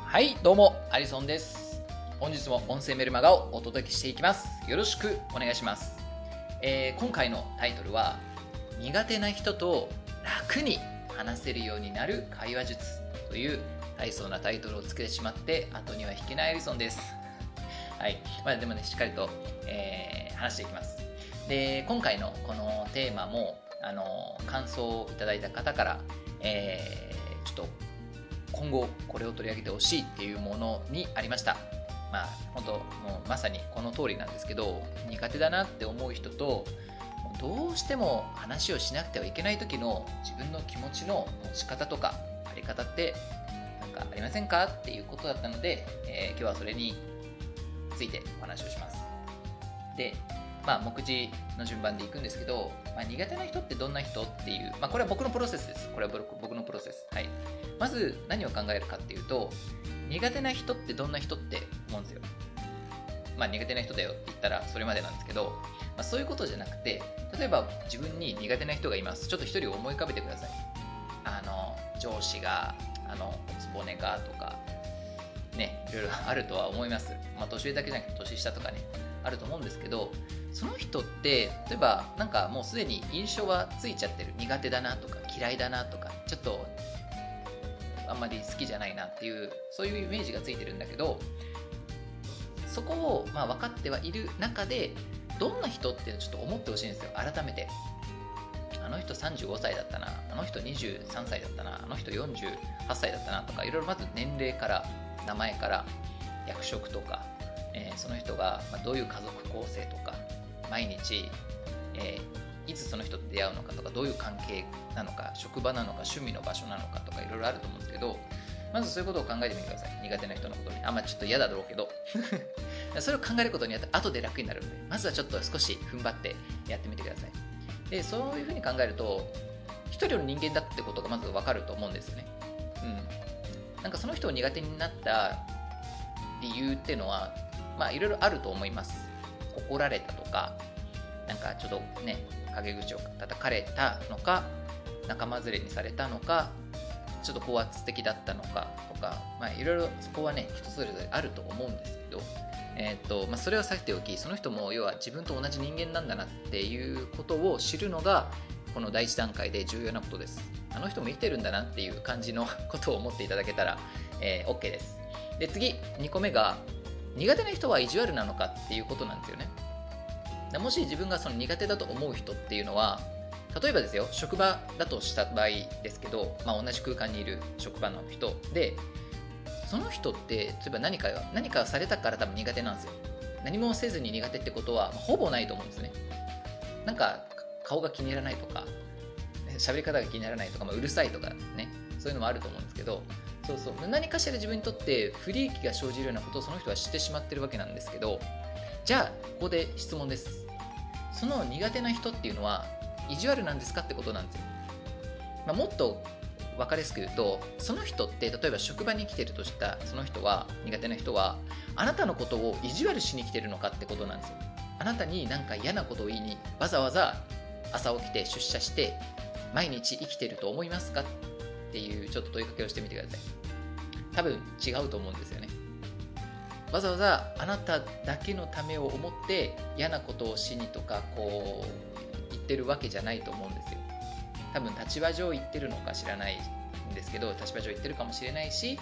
はい、どうも、アリソンです。本日も音声メルマガをお届けしていきます。よろしくお願いします。今回のタイトルは、苦手な人と楽に話せるようになる会話術という大層なタイトルをつけてしまって、後には引けないアリソンです。はい、でもね、しっかりと、話していきます。で、今回のこのテーマも、感想をいただいた方から、ちょっと今後これを取り上げてほしいっていうものにありました。本当もうまさにこの通りなんですけど、苦手だなって思う人とどうしても話をしなくてはいけない時の自分の気持ちの持ち方とかあり方って何かありませんかっていうことだったので、今日はそれについてお話をします。で、目次の順番でいくんですけど、苦手な人ってどんな人っていう、これは僕のプロセスです。これは僕のプロセス。はい。まず何を考えるかっていうと、苦手な人ってどんな人って思うんですよ。苦手な人だよって言ったらそれまでなんですけど、そういうことじゃなくて、例えば自分に苦手な人がいます。ちょっと一人思い浮かべてください。上司が、おつぼねがとか、ね、いろいろあるとは思います。年上だけじゃなくて年下とかね、あると思うんですけど、その人って例えばなんかもうすでに印象はついちゃってる。苦手だなとか嫌いだなとか、ちょっとあんまり好きじゃないなっていう、そういうイメージがついてるんだけど、そこを分かってはいる中で、どんな人ってちょっと思ってほしいんですよ。改めて、あの人35歳だったな、あの人23歳だったな、あの人48歳だったなとか、いろいろまず年齢から名前から役職とか、その人がどういう家族構成とか、毎日、いつその人と出会うのかとか、どういう関係なのか、職場なのか、趣味の場所なのかとか、いろいろあると思うんですけど、まずそういうことを考えてみてください。苦手な人のことに。ちょっと嫌だろうけどそれを考えることによって後で楽になるので、まずはちょっと少し踏ん張ってやってみてください。で、そういうふうに考えると、一人の人間だってことがまず分かると思うんですよね。なんかその人を苦手になった理由っていうのは、いろいろあると思います。怒られたとか、なんかちょっとね、陰口を叩かれたのか、仲間連れにされたのか、ちょっと高圧的だったのかとか、いろいろそこはね、人それぞれあると思うんですけど、それはさておき、その人も要は自分と同じ人間なんだなっていうことを知るのが、この第一段階で重要なことです。あの人も生きてるんだなっていう感じのことを思っていただけたら、OK です。で、次、2個目が、苦手な人は意地悪なのかっていうことなんですよね。もし自分がその苦手だと思う人っていうのは、例えばですよ、職場だとした場合ですけど、同じ空間にいる職場の人で、その人って例えば何かされたから多分苦手なんですよ。何もせずに苦手ってことは、ほぼないと思うんですね。なんか顔が気に入らないとか、喋り方が気にならないとか、うるさいとかね、そういうのもあると思うんですけど、何かしら自分にとって不利益が生じるようなことをその人は知ってしまってるわけなんですけど、じゃあここで質問です。その苦手な人っていうのは意地悪なんですかってことなんですよ。もっと分かりやすく言うと、その人って例えば職場に来てるとしたその人は、苦手な人はあなたのことを意地悪しに来てるのかってことなんですよ。あなたになんか嫌なことを言いにわざわざ朝起きて出社して毎日生きてると思いますかっていうちょっと問いかけをしてみてください。多分違うと思うんですよね。わざわざあなただけのためを思って嫌なことをしにとか言ってるわけじゃないと思うんですよ。多分立場上言ってるのか知らないんですけど、立場上言ってるかもしれないし、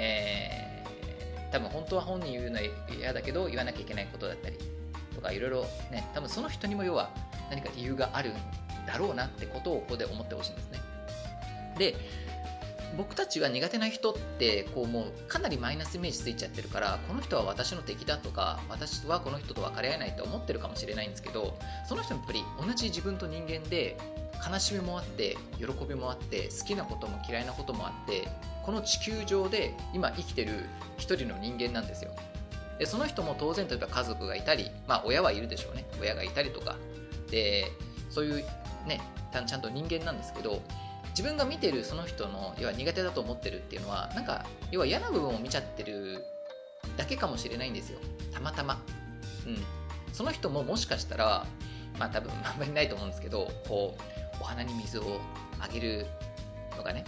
多分本当は本人言うのは嫌だけど言わなきゃいけないことだったりとか、いろいろね、多分その人にも要は何か理由があるんだろうなってことをここで思ってほしいんですね。で、僕たちは苦手な人ってもうかなりマイナスイメージついちゃってるから、この人は私の敵だとか、私はこの人と別れ合えないと思ってるかもしれないんですけど、その人もやっぱり同じ自分と人間で、悲しみもあって喜びもあって、好きなことも嫌いなこともあって、この地球上で今生きてる一人の人間なんですよ。で、その人も当然例えば家族がいたり、親はいるでしょうね。親がいたりとかで、そういうね、ちゃんと人間なんですけど、自分が見てるその人の要は苦手だと思ってるっていうのは、なんか要は嫌な部分を見ちゃってるだけかもしれないんですよ。たまたま。その人ももしかしたら、多分あんまりないと思うんですけど、お花に水をあげるのがね、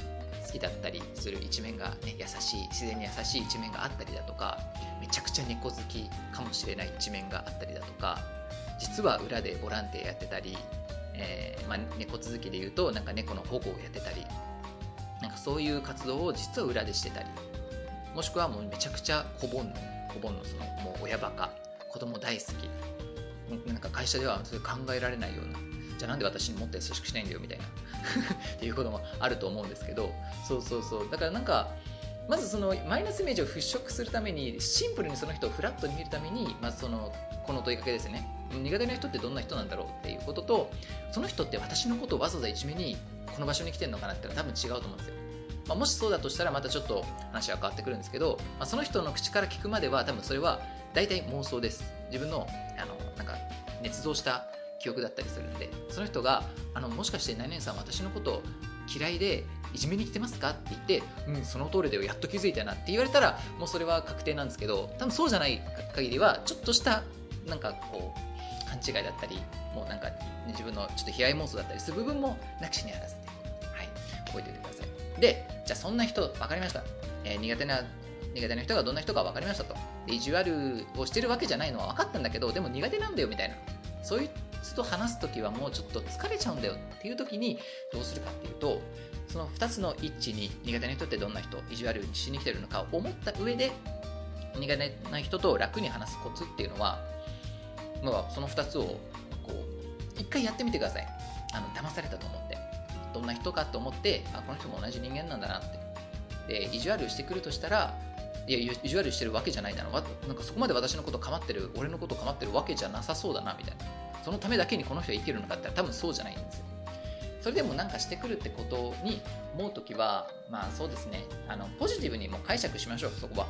好きだったりする一面が、ね、自然に優しい一面があったりだとか、めちゃくちゃ猫好きかもしれない一面があったりだとか、実は裏でボランティアやってたり、猫続きでいうとなんか猫の保護をやってたり、なんかそういう活動を実は裏でしてたり、もしくはもうめちゃくちゃ小盆のそのもう親バカ、子供大好き、なんか会社ではそれ考えられないような、じゃあなんで私にもっと優しくしないんだよみたいなっていうこともあると思うんですけど、そうだからなんかまずそのマイナスイメージを払拭するために、シンプルにその人をフラットに見るために、まずこの問いかけですね。苦手な人ってどんな人なんだろうっていうことと、その人って私のことをわざわざいじめにこの場所に来てるのかなってのは多分違うと思うんですよ。もしそうだとしたらまたちょっと話は変わってくるんですけど、その人の口から聞くまでは多分それは大体妄想です。自分のなんか捏造した記憶だったりするんで、その人がもしかして何々さん私のこと嫌いでいじめに来てますかって言って、その通りだよ、やっと気づいたなって言われたらもうそれは確定なんですけど、多分そうじゃない限りはちょっとしたなんかこう勘違いだったり、もうなんか自分のちょっと悲哀妄想だったりする部分もなきしにあらずで、はい、覚えておいてください。で、じゃあそんな人分かりました、苦手な人がどんな人か分かりましたと。で、意地悪をしてるわけじゃないのは分かったんだけど、でも苦手なんだよみたいな、そういう人と話すときはもうちょっと疲れちゃうんだよっていうときにどうするかっていうと、その2つの一致に苦手な人ってどんな人、意地悪にしに来てるのかを思った上で、苦手な人と楽に話すコツっていうのは、その2つをこう一回やってみてください。騙されたと思って、どんな人かと思って、この人も同じ人間なんだなって。で、意地悪してくるとしたら、いや意地悪してるわけじゃないだろう、なんかそこまで私のこと構ってる、俺のこと構ってるわけじゃなさそうだなみたいな、そのためだけにこの人が生きるのかって言ったら多分そうじゃないんですよ。それでもなんかしてくるってことに思うときは、そうですね、ポジティブにも解釈しましょう。そこは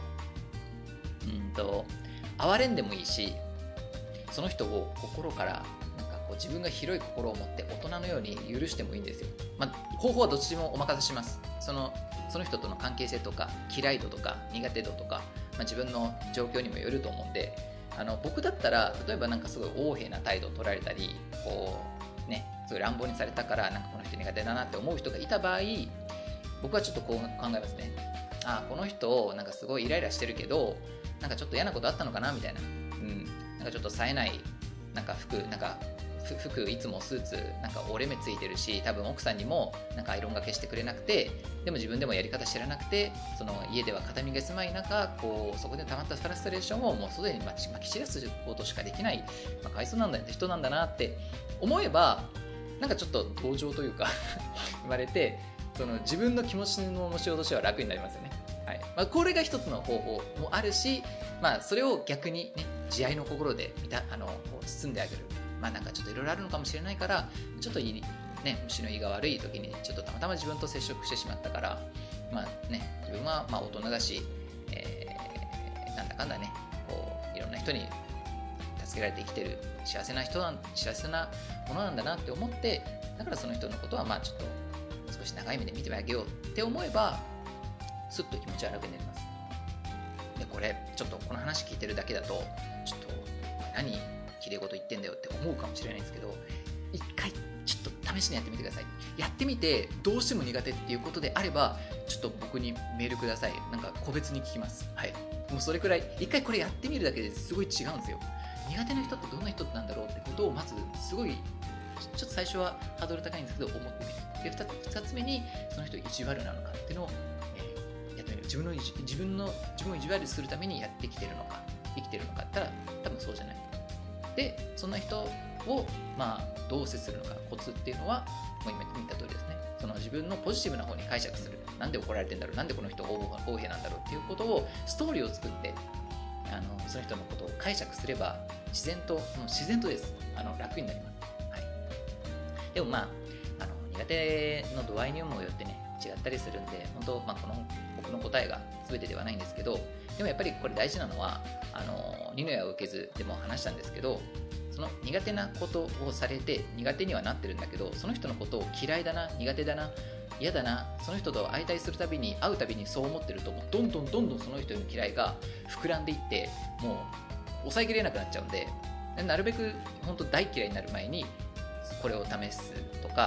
哀れんでもいいし、その人を心からなんかこう自分が広い心を持って大人のように許してもいいんですよ。方法はどっちもお任せします。その人との関係性とか嫌い度とか苦手度とか、自分の状況にもよると思うんで、僕だったら例えばなんかすごい横柄な態度を取られたり、こうね、すごい乱暴にされたからなんかこの人苦手だなって思う人がいた場合、僕はちょっとこう考えますね。この人なんかすごいイライラしてるけど、なんかちょっと嫌なことあったのかなみたいな、なんかちょっと冴えない、なんか服いつもスーツなんか折れ目ついてるし、多分奥さんにもなんかアイロンがけしてくれなくて、でも自分でもやり方知らなくて、その家では片身が住まい中、こうそこで溜まったフラストレーションをもうすでにまき散らすことしかできない、かわいそうなんだよって人なんだなって思えば、なんかちょっと同情というか生まれて、その自分の気持ちの持ちようとしては楽になりますよね。はい、これが一つの方法もあるし、それを逆にね、慈愛の心でこう包んであげる、なんかちょっといろいろあるのかもしれないから、ちょっと虫の胃が悪い時にちょっとたまたま自分と接触してしまったから、自分は大人だし、なんだかんだね、こういろんな人に助けられて生きてる幸せなものなんだなって思って、だからその人のことはちょっと少し長い目で見てあげようって思えば、すっと気持ちは楽になります。で、これちょっとこの話聞いてるだけだと、ちょっと何きれい事言ってんだよって思うかもしれないんですけど、一回ちょっと試しにやってみてください。やってみてどうしても苦手っていうことであれば、ちょっと僕にメールください。なんか個別に聞きます。はい、もうそれくらい一回これやってみるだけですごい違うんですよ。苦手な人ってどんな人なんだろうってことをまずすごいちょっと最初はハードル高いんですけど思ってみる。で、2つ目にその人意地悪なのかっていうのを、やってみる。自分を意地悪するためにやってきてるのか生きてるのかって言ったら多分そうじゃない。で、そんな人をどう接するのか、コツっていうのはもう今言った通りですね。その自分のポジティブな方に解釈する。なんで怒られてんだろう、なんでこの人横柄なんだろうっていうことをストーリーを作って、その人のことを解釈すれば自然とです楽になります。はい、でも苦手の度合いにもよってね違ったりするんで、本当この僕の答えが全てではないんですけど、でもやっぱりこれ大事なのは二の矢を受けずでも話したんですけど、その苦手なことをされて苦手にはなってるんだけど、その人のことを嫌いだな、苦手だな、嫌だな、その人と会うたびにそう思ってると、もうどんどんその人への嫌いが膨らんでいって、もう抑えきれなくなっちゃうんで、なるべく本当大嫌いになる前にこれを試すとか、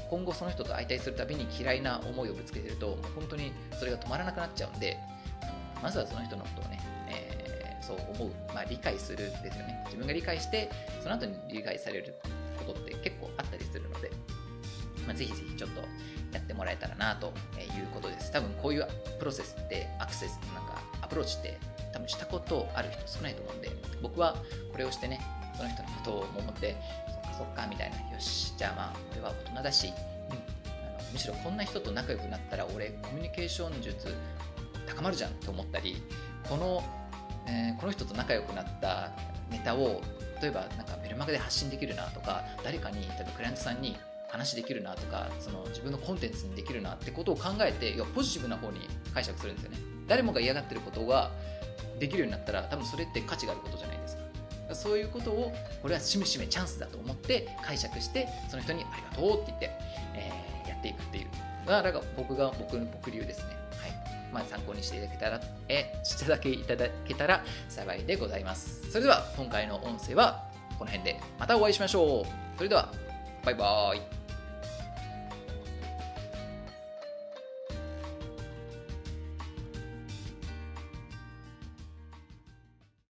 今後その人と相対するたびに嫌いな思いをぶつけてると、もう本当にそれが止まらなくなっちゃうんで、まずはその人のことをね、そう思う、理解するですよね。自分が理解して、その後に理解されることって結構あったりするので、ぜひぜひちょっとやってもらえたらなということです。多分こういうプロセスってアプローチって多分したことある人少ないと思うんで、僕はこれをしてね、その人のことを思って、そっかみたいな、よし、じゃあ俺は大人だし、むしろこんな人と仲良くなったら俺コミュニケーション術高まるじゃんと思ったり、この人と仲良くなったネタを例えばメルマガで発信できるなとか、誰かに例えばクライアントさんに話できるなとか、その自分のコンテンツにできるなってことを考えて、ポジティブな方に解釈するんですよね。誰もが嫌がってることができるようになったら、多分それって価値があることじゃないですか。そういうことをこれはしめしめチャンスだと思って解釈して、その人にありがとうって言って、やっていくっていうのが僕流ですね。はい。参考にしていただけたら幸いでございます。それでは今回の音声はこの辺でまたお会いしましょう。それではバイバーイ。